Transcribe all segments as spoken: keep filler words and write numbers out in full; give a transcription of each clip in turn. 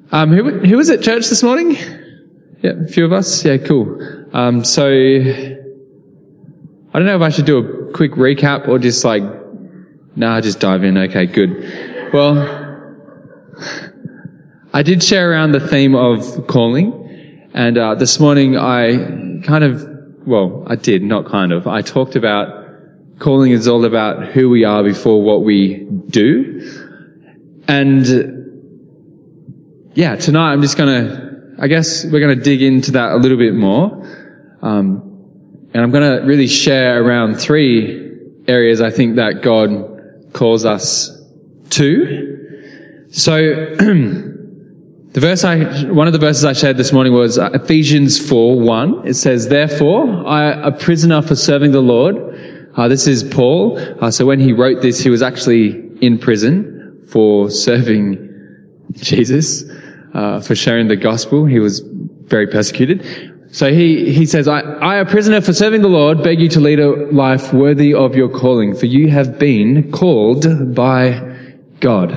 Um, who, who was at church this morning? Yeah, a few of us. Yeah, cool. Um, so, I don't know if I should do a quick recap or just like, nah, just dive in. Okay, good. Well, I did share around the theme of calling, and uh, this morning I kind of, well, I did, not kind of. I talked about calling is all about who we are before what we do. And yeah, tonight I'm just going to, I guess we're going to dig into that a little bit more. Um, and I'm going to really share around three areas I think that God calls us to. So, the verse I, one of the verses I shared this morning was Ephesians four one. It says, "Therefore, I, a prisoner for serving the Lord." Uh, this is Paul. Uh, so when he wrote this, he was actually in prison for serving Jesus, uh, for sharing the gospel. He was very persecuted. So he, he says, I, I, a prisoner for serving the Lord, beg you to lead a life worthy of your calling, for you have been called by God.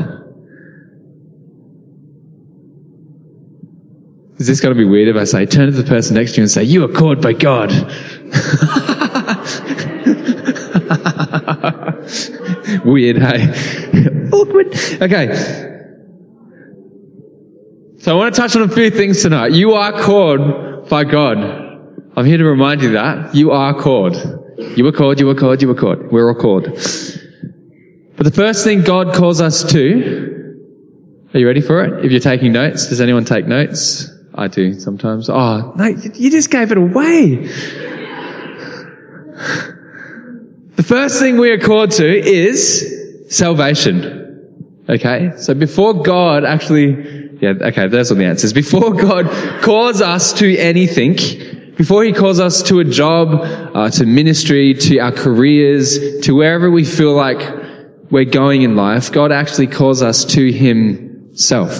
Is this going to be weird if I say, turn to the person next to you and say, you are called by God? Weird, hey? Awkward. Okay. So I want to touch on a few things tonight. You are called by God. I'm here to remind you that. You are called. You were called, you were called, you were called. We're all called. But the first thing God calls us to, are you ready for it? If you're taking notes, does anyone take notes? I do sometimes. Oh, no, you just gave it away. The first thing we are called to is salvation. Okay? So before God actually, yeah, okay, those are the answers. Before God calls us to anything, before he calls us to a job, uh, to ministry, to our careers, to wherever we feel like we're going in life, God actually calls us to himself.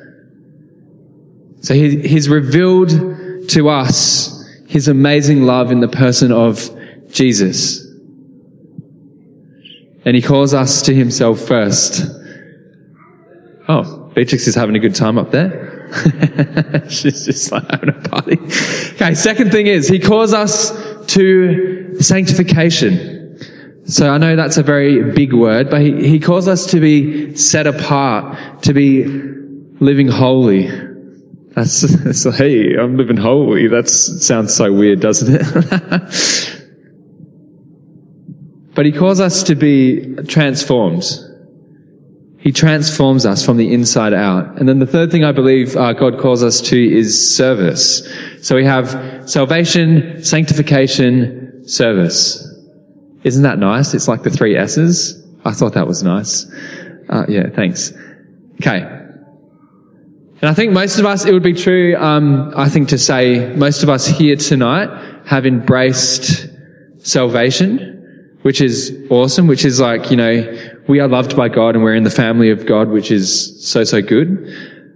So he, he's revealed to us his amazing love in the person of Jesus. And he calls us to himself first. Oh, Beatrix is having a good time up there. She's just like having a party. Okay, second thing is, he calls us to sanctification. So I know that's a very big word, but he, he calls us to be set apart, to be living holy. That's, that's like, hey, I'm living holy. That sounds so weird, doesn't it? But he calls us to be transformed. He transforms us from the inside out. And then the third thing I believe uh, God calls us to is service. So we have salvation, sanctification, service. Isn't that nice? It's like the three S's. I thought that was nice. Uh, yeah, thanks. Okay. And I think most of us, it would be true, um, I think to say most of us here tonight have embraced salvation, which is awesome, which is like, you know, we are loved by God and we're in the family of God, which is so, so good.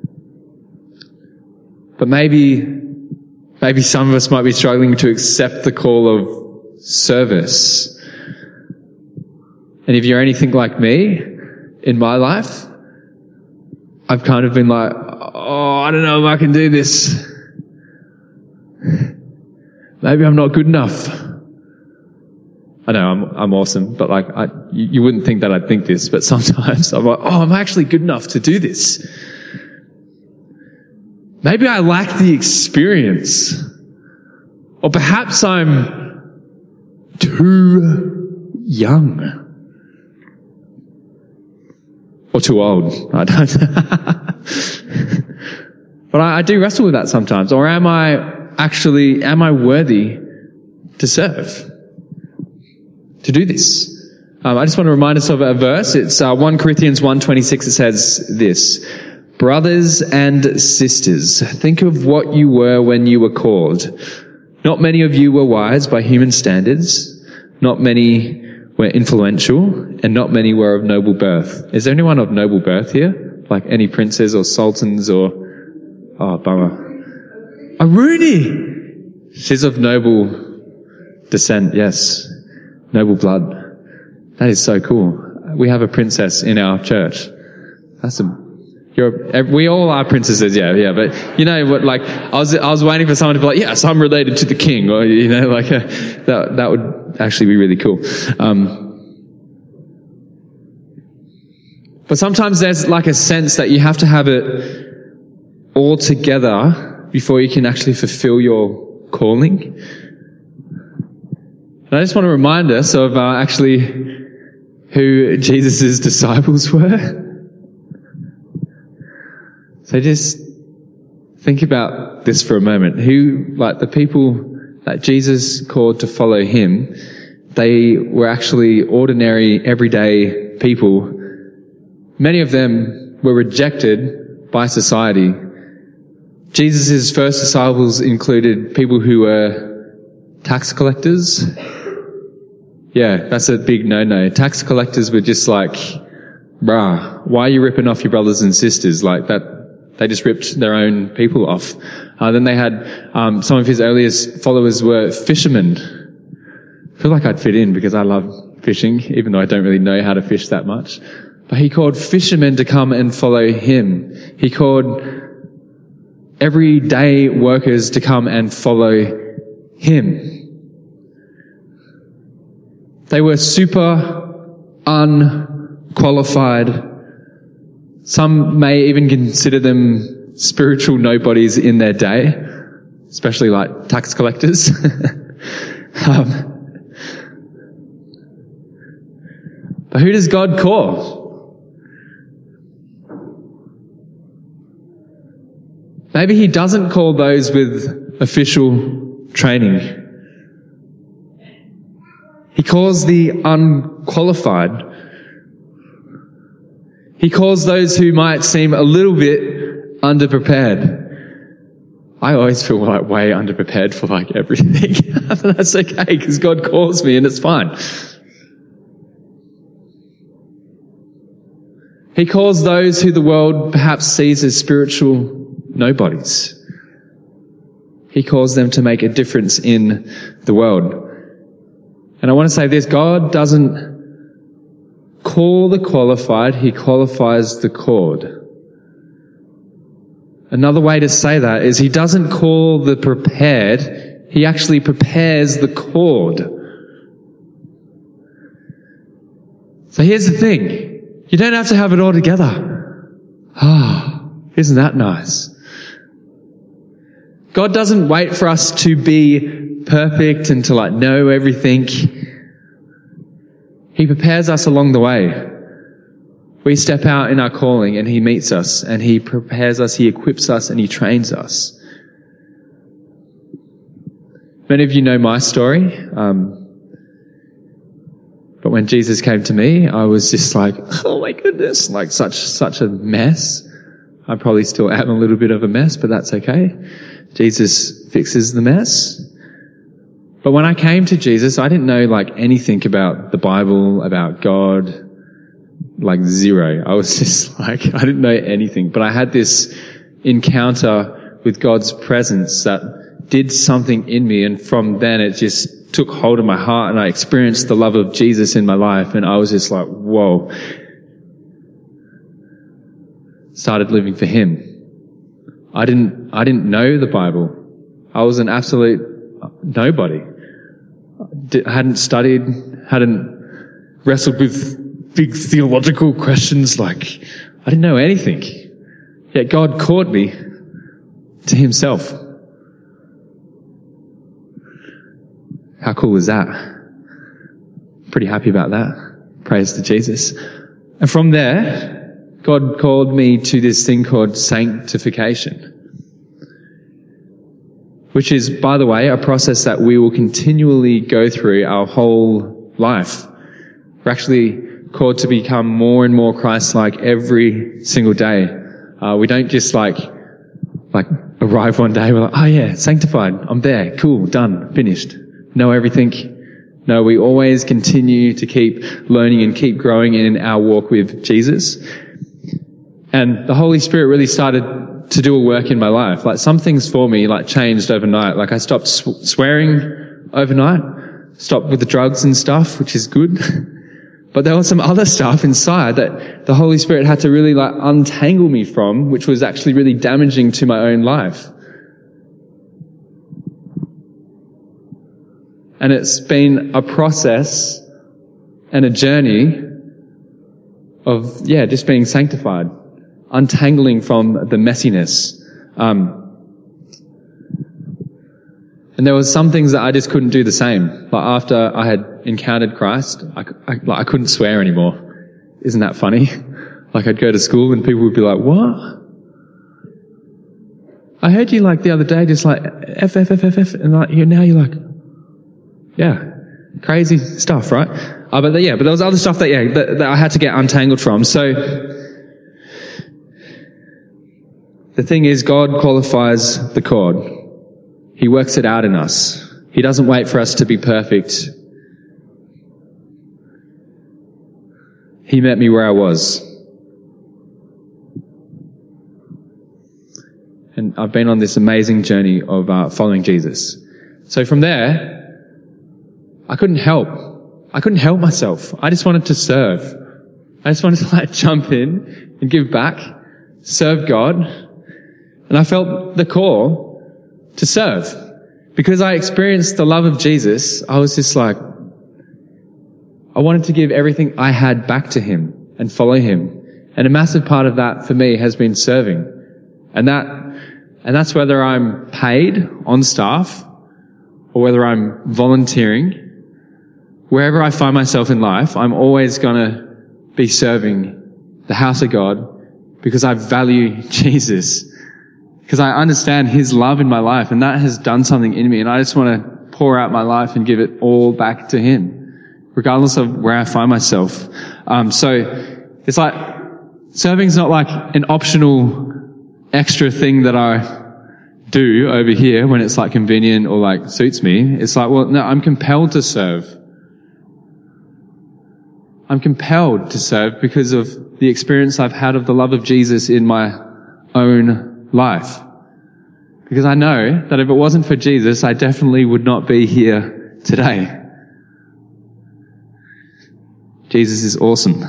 But maybe, maybe some of us might be struggling to accept the call of service. And if you're anything like me, in my life, I've kind of been like, oh, I don't know if I can do this. Maybe I'm not good enough. I know I'm I'm awesome, but like I, you, you wouldn't think that I'd think this, but sometimes I'm like, oh, I'm actually good enough to do this. Maybe I lack the experience, or perhaps I'm too young, or too old. I don't. But I, I do wrestle with that sometimes. Or am I actually? Am I worthy to serve? To do this. Um, I just want to remind us of a verse. It's uh, First Corinthians one twenty-six. It says this: brothers and sisters, think of what you were when you were called. Not many of you were wise by human standards. Not many were influential, and not many were of noble birth. Is there anyone of noble birth here? Like any princes or sultans or... Oh, bummer. A Rooney! She's of noble descent, yes. Noble blood. That is so cool. We have a princess in our church. That's a... You're, we all are princesses, yeah, yeah. But you know what? Like, I was, I was waiting for someone to be like, "Yes, I'm related to the king," or you know, like uh, that. That would actually be really cool. Um, but sometimes there's like a sense that you have to have it all together before you can actually fulfill your calling. And I just want to remind us of uh, actually who Jesus' disciples were. So just think about this for a moment. Who, like the people that Jesus called to follow him, they were actually ordinary, everyday people. Many of them were rejected by society. Jesus' first disciples included people who were tax collectors. Yeah, that's a big no-no. Tax collectors were just like, bruh, why are you ripping off your brothers and sisters? Like that, they just ripped their own people off. Uh, then they had, um, some of his earliest followers were fishermen. I feel like I'd fit in because I love fishing, even though I don't really know how to fish that much. But he called fishermen to come and follow him. He called everyday workers to come and follow him. They were super unqualified. Some may even consider them spiritual nobodies in their day, especially like tax collectors. um, but who does God call? Maybe he doesn't call those with official training. He calls the unqualified. He calls those who might seem a little bit underprepared. I always feel like way underprepared for like everything. But that's okay because God calls me and it's fine. He calls those who the world perhaps sees as spiritual nobodies. He calls them to make a difference in the world. And I want to say this, God doesn't call the qualified, he qualifies the called. Another way to say that is he doesn't call the prepared, he actually prepares the called. So here's the thing, you don't have to have it all together. Ah, oh, isn't that nice? God doesn't wait for us to be perfect and to like know everything. He prepares us along the way. We step out in our calling and he meets us and he prepares us, he equips us and he trains us. Many of you know my story. Um, but when Jesus came to me, I was just like, oh my goodness, like such, such a mess. I probably still am a little bit of a mess, but that's okay. Jesus fixes the mess. But when I came to Jesus, I didn't know like anything about the Bible, about God, like zero. I was just like, I didn't know anything. But I had this encounter with God's presence that did something in me. And from then it just took hold of my heart and I experienced the love of Jesus in my life. And I was just like, whoa. Started living for him. I didn't, I didn't know the Bible. I was an absolute nobody. I hadn't studied, hadn't wrestled with big theological questions, like, I didn't know anything. Yet God called me to himself. How cool is that? Pretty happy about that. Praise to Jesus. And from there, God called me to this thing called sanctification, which is, by the way, a process that we will continually go through our whole life. We're actually called to become more and more Christ-like every single day. Uh, we don't just like, like arrive one day, we're like, oh yeah, sanctified, I'm there, cool, done, finished, know everything. No, we always continue to keep learning and keep growing in our walk with Jesus. And the Holy Spirit really started to do a work in my life. Like some things for me like changed overnight. Like I stopped sw- swearing overnight, stopped with the drugs and stuff, which is good. But there was some other stuff inside that the Holy Spirit had to really like untangle me from, which was actually really damaging to my own life. And it's been a process and a journey of, yeah, just being sanctified, untangling from the messiness. Um, and there was some things that I just couldn't do the same. Like after I had encountered Christ, I, I, like I couldn't swear anymore. Isn't that funny? Like I'd go to school and people would be like, what? I heard you like the other day just like F, F, F, F, F, and like now you're like, yeah, crazy stuff, right? Uh, but the, yeah, but there was other stuff that, yeah, that, that I had to get untangled from. So the thing is, God qualifies the cord. He works it out in us. He doesn't wait for us to be perfect. He met me where I was. And I've been on this amazing journey of uh, following Jesus. So from there, I couldn't help. I couldn't help myself. I just wanted to serve. I just wanted to like jump in and give back, serve God. And I felt the call to serve. Because I experienced the love of Jesus, I was just like, I wanted to give everything I had back to Him and follow Him. And a massive part of that for me has been serving. And that, and that's whether I'm paid on staff or whether I'm volunteering. Wherever I find myself in life, I'm always gonna be serving the house of God because I value Jesus. Because I understand His love in my life, and that has done something in me, and I just want to pour out my life and give it all back to Him, regardless of where I find myself. Um, so it's like serving's not like an optional extra thing that I do over here when it's like convenient or like suits me. It's like, well, no, I'm compelled to serve. I'm compelled to serve because of the experience I've had of the love of Jesus in my own life. Because I know that if it wasn't for Jesus, I definitely would not be here today. Jesus is awesome.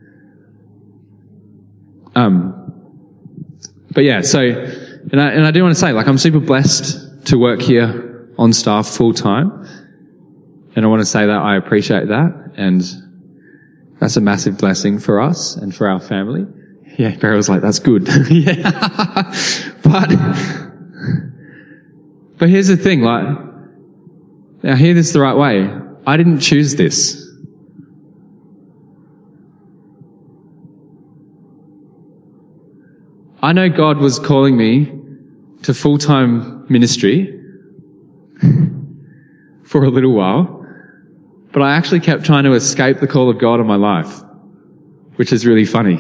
Um, but yeah, so, and I, and I do want to say, like, I'm super blessed to work here on staff full time. And I want to say that I appreciate that. And that's a massive blessing for us and for our family. Yeah, Barry was like, that's good. Yeah. But, but here's the thing, like, now hear this the right way. I didn't choose this. I know God was calling me to full-time ministry for a little while, but I actually kept trying to escape the call of God on my life, which is really funny.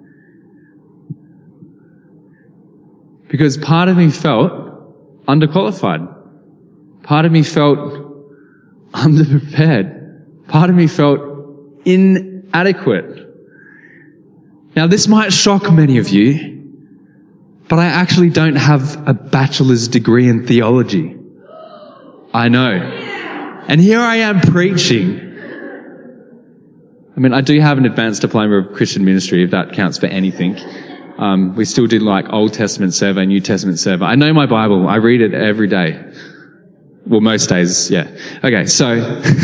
Because part of me felt underqualified. Part of me felt underprepared. Part of me felt inadequate. Now, this might shock many of you, but I actually don't have a bachelor's degree in theology. I know. And here I am preaching. I mean, I do have an advanced diploma of Christian ministry, if that counts for anything. Um, we still did like Old Testament survey, New Testament survey. I know my Bible. I read it every day. Well, most days, yeah. Okay, so.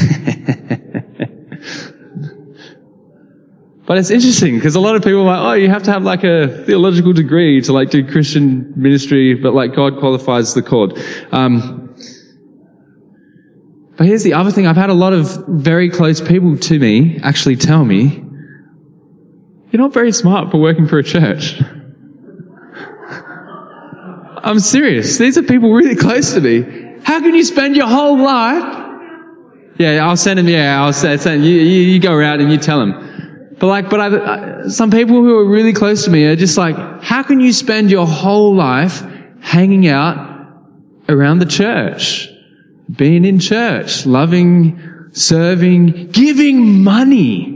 But it's interesting because a lot of people are like, oh, you have to have like a theological degree to like do Christian ministry, but like God qualifies the cord. Um, but here's the other thing. I've had a lot of very close people to me actually tell me, you're not very smart for working for a church. I'm serious. These are people really close to me. How can you spend your whole life? Yeah, I'll send them. Yeah, I'll send, send you, you. You go around and you tell them. But like, but I, I, some people who are really close to me are just like, how can you spend your whole life hanging out around the church, being in church, loving, serving, giving money?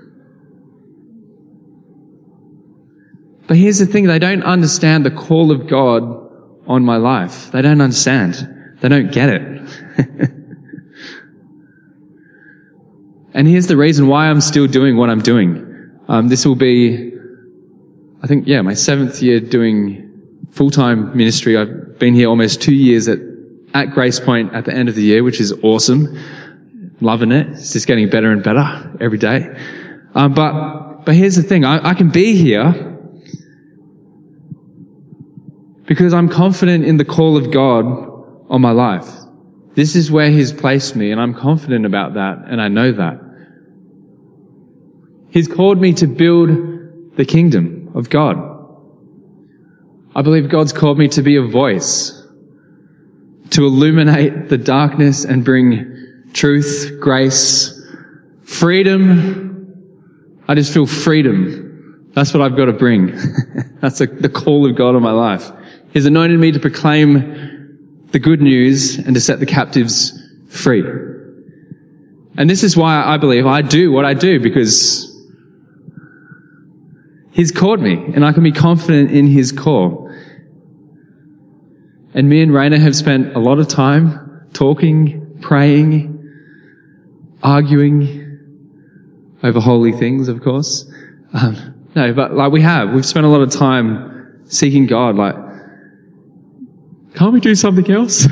But here's the thing, they don't understand the call of God on my life. They don't understand. They don't get it. And here's the reason why I'm still doing what I'm doing. Um, this will be, I think, yeah, my seventh year doing full-time ministry. I've been here almost two years at, at Grace Point at the end of the year, which is awesome. Loving it. It's just getting better and better every day. Um, but, but here's the thing. I, I can be here because I'm confident in the call of God on my life. This is where He's placed me, and I'm confident about that, and I know that. He's called me to build the kingdom of God. I believe God's called me to be a voice, to illuminate the darkness and bring truth, grace, freedom. I just feel freedom. That's what I've got to bring. That's a, the call of God on my life. He's anointed me to proclaim the good news and to set the captives free. And this is why I believe I do what I do, because He's called me, and I can be confident in His call. And me and Raina have spent a lot of time talking, praying, arguing over holy things, of course. Um, no, but like we have, we've spent a lot of time seeking God. Like, can't we do something else?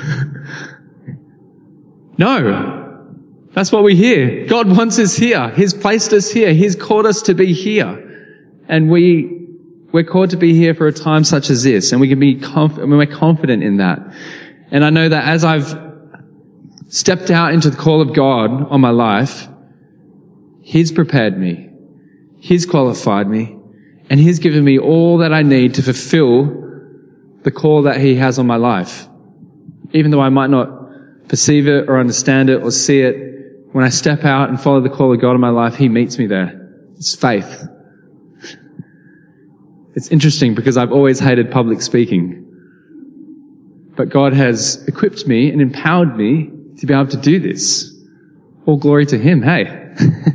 No, that's what we hear. God wants us here. He's placed us here. He's called us to be here. And we, we're called to be here for a time such as this, and we can be conf- we're confident in that. And I know that as I've stepped out into the call of God on my life, He's prepared me, He's qualified me, and He's given me all that I need to fulfill the call that He has on my life. Even though I might not perceive it or understand it or see it, when I step out and follow the call of God in my life, He meets me there. It's faith. It's interesting because I've always hated public speaking. But God has equipped me and empowered me to be able to do this. All glory to Him, hey.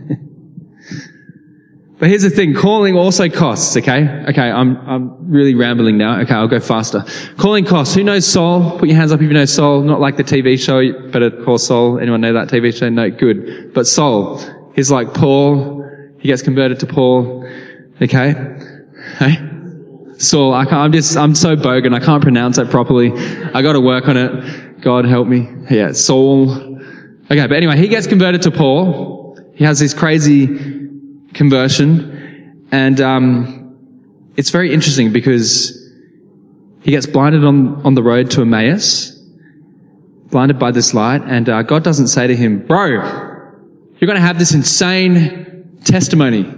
But here's the thing, calling also costs, okay? Okay, I'm I'm really rambling now. Okay, I'll go faster. Calling costs. Who knows Saul? Put your hands up if you know Saul. Not like the T V show, Better Call Saul. Anyone know that T V show? No, good. But Saul, he's like Paul. He gets converted to Paul. Okay? Hey? Saul, I can't, I'm just, I'm so bogan, I can't pronounce it properly. I gotta work on it. God help me. Yeah, Saul. Okay, but anyway, he gets converted to Paul. He has this crazy conversion. And, um, it's very interesting because he gets blinded on, on the road to Emmaus, blinded by this light, and, uh, God doesn't say to him, bro, you're gonna have this insane testimony.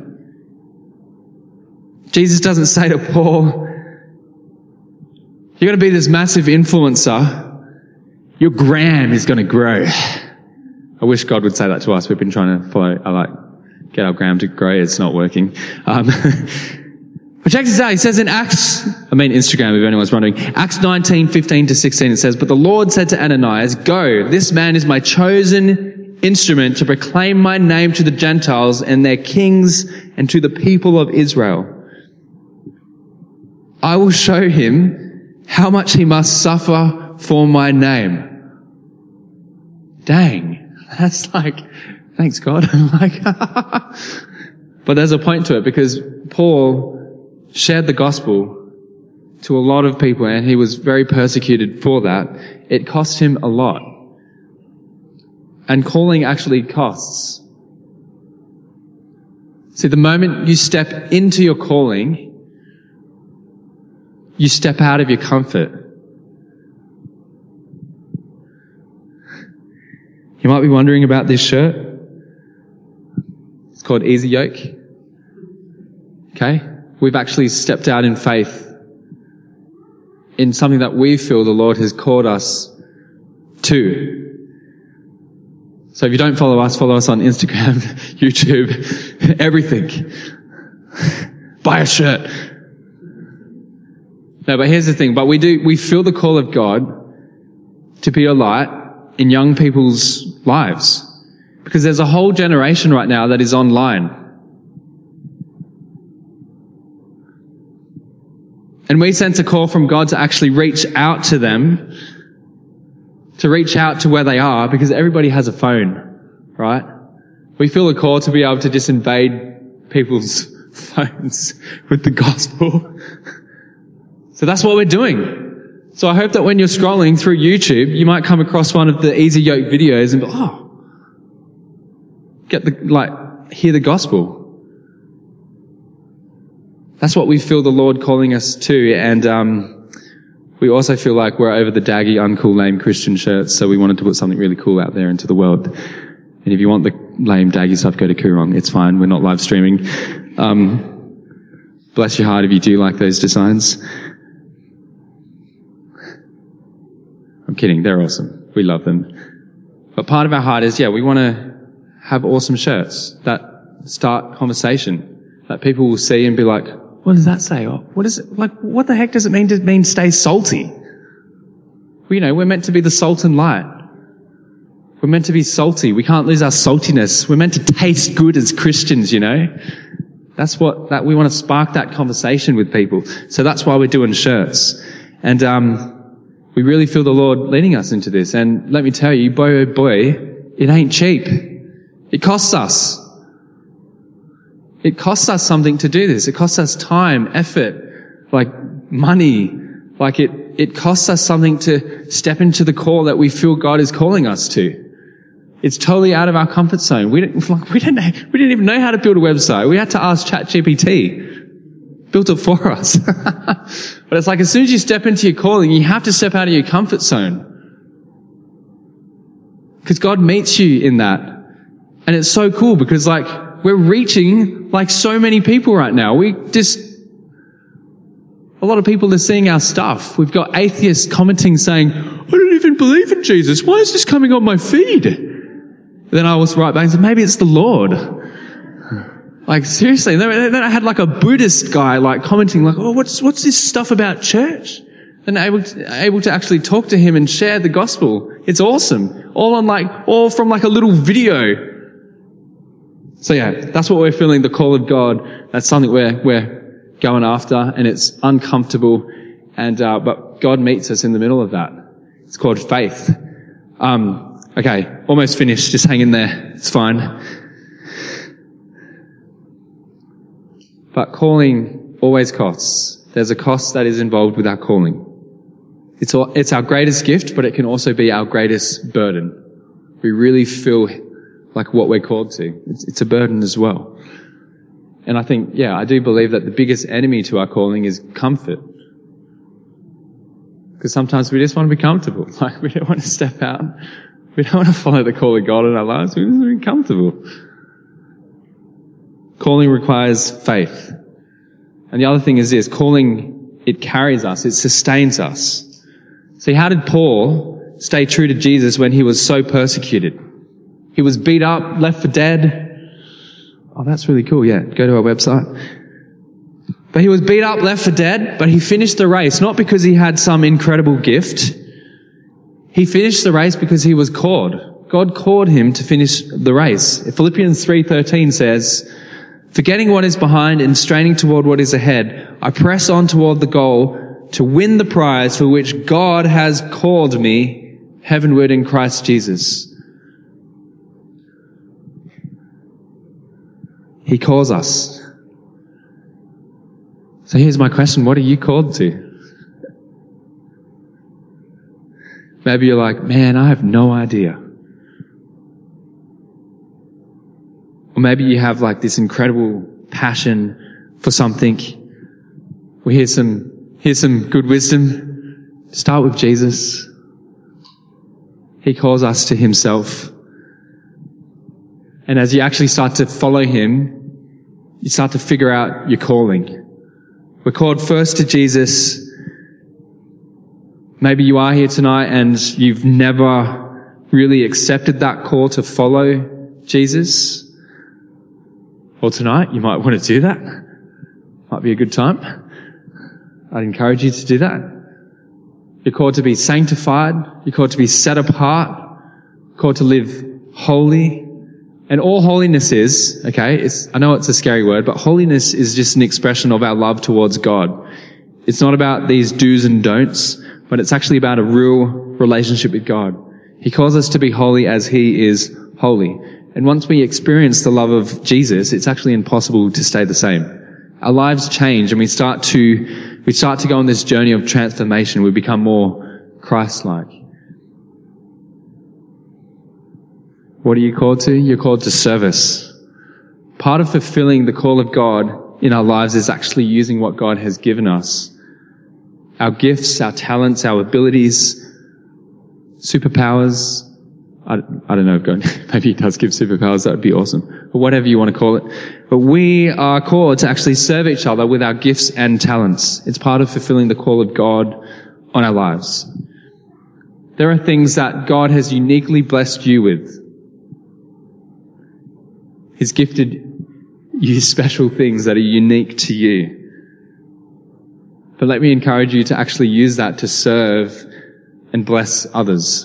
Jesus doesn't say to Paul, you're going to be this massive influencer. Your gram is going to grow. I wish God would say that to us. We've been trying to follow, I like, get our gram to grow. It's not working. Um, but check this out. He says in Acts, I mean Instagram if anyone's wondering, Acts nineteen, fifteen to sixteen, it says, but the Lord said to Ananias, go, this man is my chosen instrument to proclaim my name to the Gentiles and their kings and to the people of Israel. I will show him how much he must suffer for my name. Dang. That's like, thanks God. like, but there's a point to it because Paul shared the gospel to a lot of people and he was very persecuted for that. It cost him a lot. And calling actually costs. See, the moment you step into your calling, you step out of your comfort. You might be wondering about this shirt. It's called Easy Yoke. Okay? We've actually stepped out in faith in something that we feel the Lord has called us to. So if you don't follow us, follow us on Instagram, YouTube, everything. Buy a shirt. No, but here's the thing. But we do, we feel the call of God to be a light in young people's lives. Because there's a whole generation right now that is online. And we sense a call from God to actually reach out to them, to reach out to where they are, because everybody has a phone, right? We feel a call to be able to just invade people's phones with the gospel. So that's what we're doing. So I hope that when you're scrolling through YouTube, you might come across one of the Easy Yoke videos and be, oh, get the, like, hear the gospel. That's what we feel the Lord calling us to. And, um, we also feel like we're over the daggy, uncool, lame Christian shirts. So we wanted to put something really cool out there into the world. And if you want the lame, daggy stuff, go to Koorong. It's fine. We're not live streaming. Um, bless your heart if you do like those designs. I'm kidding. They're awesome. We love them. But part of our heart is, yeah, we want to have awesome shirts that start conversation, that people will see and be like, what does that say? Or what is it? Like, what the heck does it mean to mean stay salty? Well, you know, we're meant to be the salt and light. We're meant to be salty. We can't lose our saltiness. We're meant to taste good as Christians, you know? That's what, that we want to spark that conversation with people. So that's why we're doing shirts. And, um, we really feel the Lord leading us into this. And let me tell you, boy, oh boy, it ain't cheap. It costs us. It costs us something to do this. It costs us time, effort, like money. Like it, it costs us something to step into the call that we feel God is calling us to. It's totally out of our comfort zone. We didn't, like, we didn't, we didn't even know how to build a website. We had to ask ChatGPT. Built it for us. But it's like as soon as you step into your calling, you have to step out of your comfort zone. Because God meets you in that. And it's so cool because like we're reaching like so many people right now. We just, a lot of people are seeing our stuff. We've got atheists commenting saying, I don't even believe in Jesus. Why is this coming on my feed? Then I was right back and said, maybe it's the Lord. Like, seriously. Then I had like a Buddhist guy like commenting like, oh, what's, what's this stuff about church? And able to, able to actually talk to him and share the gospel. It's awesome. All on like, all from like a little video. So yeah, that's what we're feeling, the call of God. That's something we're, we're going after and it's uncomfortable. And, uh, but God meets us in the middle of that. It's called faith. Um, okay. Almost finished. Just hang in there. It's fine. But calling always costs. There's a cost that is involved with our calling. It's all, it's our greatest gift, but it can also be our greatest burden. We really feel like what we're called to. It's, it's a burden as well. And I think, yeah, I do believe that the biggest enemy to our calling is comfort. Because sometimes we just want to be comfortable. Like, we don't want to step out. We don't want to follow the call of God in our lives. We just want to be comfortable. Calling requires faith. And the other thing is this, calling, it carries us, it sustains us. See, how did Paul stay true to Jesus when he was so persecuted? He was beat up, left for dead. Oh, that's really cool, yeah, go to our website. But he was beat up, left for dead, but he finished the race, not because he had some incredible gift. He finished the race because he was called. God called him to finish the race. Philippians three thirteen says, forgetting what is behind and straining toward what is ahead, I press on toward the goal to win the prize for which God has called me heavenward in Christ Jesus. He calls us. So here's my question. What are you called to? Maybe you're like, man, I have no idea. Or maybe you have like this incredible passion for something. Well, here's some, here's some good wisdom. Start with Jesus. He calls us to himself. And as you actually start to follow him, you start to figure out your calling. We're called first to Jesus. Maybe you are here tonight and you've never really accepted that call to follow Jesus. Well, tonight you might want to do that. Might be a good time. I'd encourage you to do that. You're called to be sanctified. You're called to be set apart. You're called to live holy. And all holiness is, okay, it's, I know it's a scary word, but holiness is just an expression of our love towards God. It's not about these do's and don'ts, but it's actually about a real relationship with God. He calls us to be holy as he is holy. And once we experience the love of Jesus, it's actually impossible to stay the same. Our lives change and we start to, we start to go on this journey of transformation. We become more Christ-like. What are you called to? You're called to service. Part of fulfilling the call of God in our lives is actually using what God has given us. Our gifts, our talents, our abilities, superpowers. I, I don't know if God, maybe he does give superpowers, that would be awesome. But whatever you want to call it. But we are called to actually serve each other with our gifts and talents. It's part of fulfilling the call of God on our lives. There are things that God has uniquely blessed you with. He's gifted you special things that are unique to you. But let me encourage you to actually use that to serve and bless others.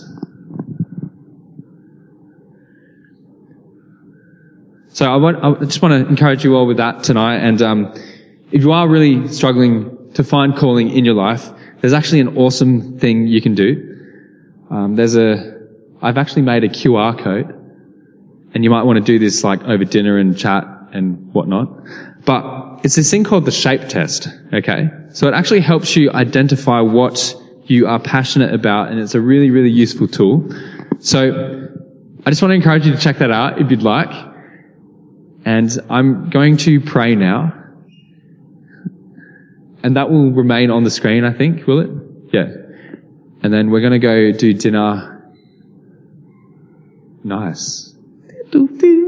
So I, want, I just want to encourage you all with that tonight. And um, if you are really struggling to find calling in your life, there's actually an awesome thing you can do. Um, there's a, I've actually made a Q R code, and you might want to do this like over dinner and chat and whatnot. But it's this thing called the SHAPE test. Okay, so it actually helps you identify what you are passionate about, and it's a really, really useful tool. So I just want to encourage you to check that out if you'd like. And I'm going to pray now. And that will remain on the screen, I think, will it? Yeah. And then we're going to go do dinner. Nice.